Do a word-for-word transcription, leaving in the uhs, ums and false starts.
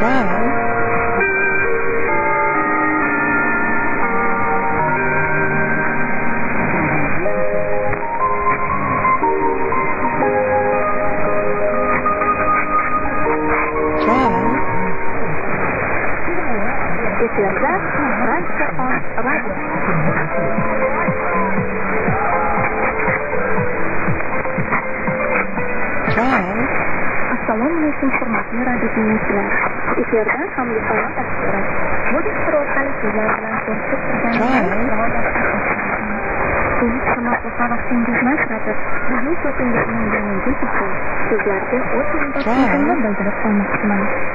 Efirda Fransiya on radio. Assalomu alaykum hurmatli radio tinglovchilar. Efirda hamda salom tashkilot. Bu dastur orqali sizlar bilan ko'rishib turganimiz siz qimmatli vaqtingizni ajratib, bizning so'zingizning yangi kechasi sizlarga o'z minnatdorchiligimni bildirib qolmoqchiman.